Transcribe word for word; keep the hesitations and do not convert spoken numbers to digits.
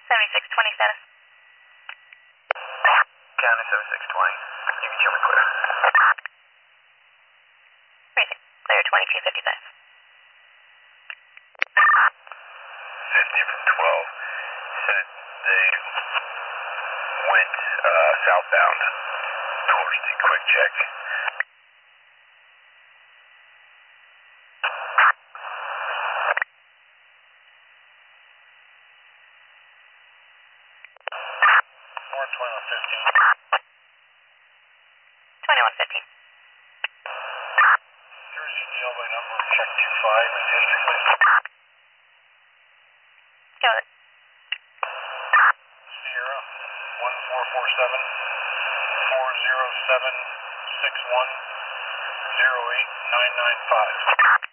seventy-six twenty status. County seventy-six twenty. You can show me clear. Raising. Clear twenty-two fifty-five. fifty from twelve. Said they went uh, southbound towards the quick check. North twenty-one fifteen. twenty-one fifteen. Jersey G L by number check two five and history please. Go ahead. Sierra one four four seven four zero seven six one zero eight nine nine five.